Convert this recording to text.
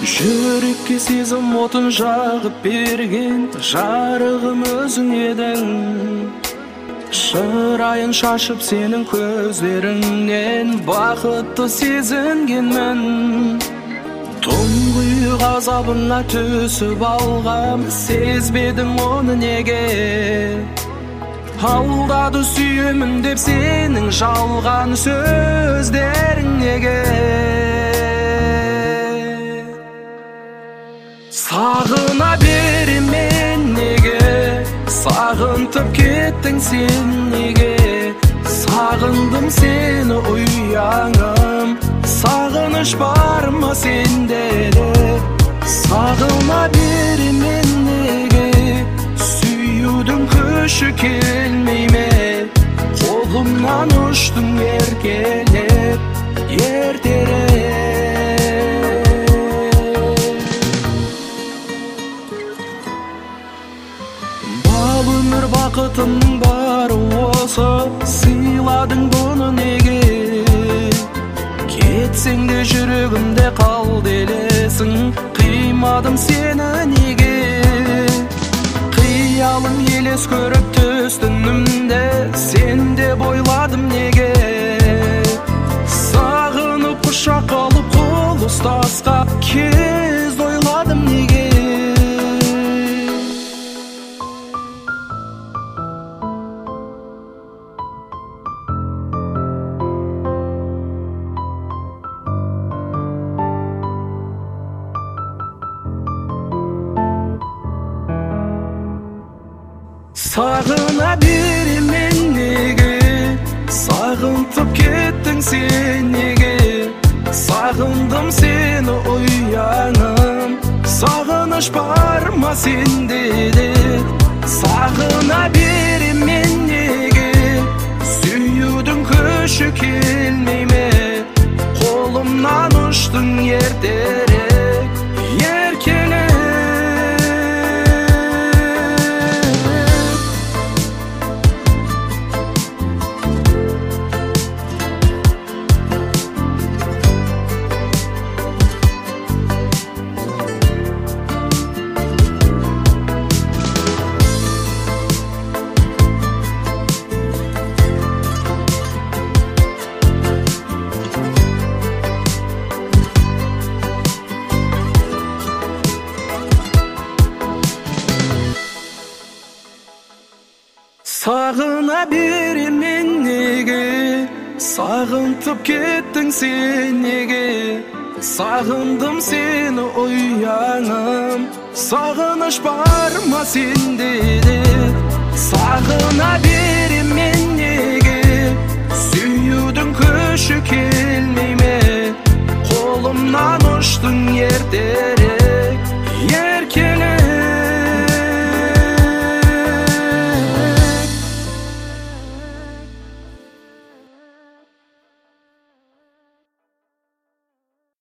Жүрекке сезім отын жағып берген жарығым өзің едің. Шырайын шашып сенің көздеріңнен бақытты сезінгенмін. Тұңғиық азабына түсіп алғам, сезбедім оны неге. Алдады сүйемін деп сенің жалған сөздерің неге. Сағына беремен неге, сағынтып кеттің сен неге. Сағындым сені ұяңым, сағыныш бар ма сенде де. Сағына беремен неге, сүюдің күші келмей ме. Қолымнан ұштың еркелеп, ертерек. Өмір бақытының бары осы, сыйладың бұны неге. Кетсең де жүрегімде қал делесің, қимадым сені неге. Қиялым елес көріп түс түнімде, сен де бойладым неге. Сағынып құшақ алып қол ұстасқақ кез ойладым неге. Сағына беремен неге, сағынтып кеттің сен неге. Сағындым сені ұяңым, сағыныш бар ма сенде де. Сағына беремен неге, сүюдің күші келмей ме. Қолымнан ұштың ертерек, еркелеп. Сағына беремен неге, сағынтып кеттің сен неге. Сағындым сені ұяңым, сағыныш бар ма сенде де. Сағына беремен неге, сүюдің күші келмей ме. Қолымнан ұштың ертерек.